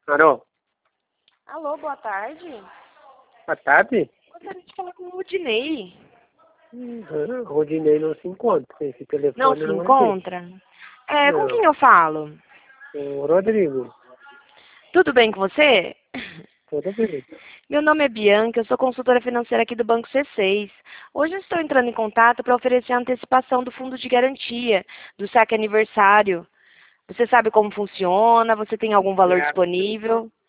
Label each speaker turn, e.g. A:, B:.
A: Alô?
B: Alô, boa tarde.
A: Boa tarde?
B: Gostaria de falar com o Rudinei.
A: O Rodinei não se encontra. Esse telefone
B: Não se
A: não é
B: encontra? Com
A: Não.
B: quem eu falo?
A: O Rodrigo.
B: Tudo bem com você?
A: Tudo bem.
B: Meu nome é Bianca, eu sou consultora financeira aqui do Banco C6. Hoje eu estou entrando em contato para oferecer a antecipação do fundo de garantia do saque aniversário. Você sabe como funciona? Você tem algum valor disponível?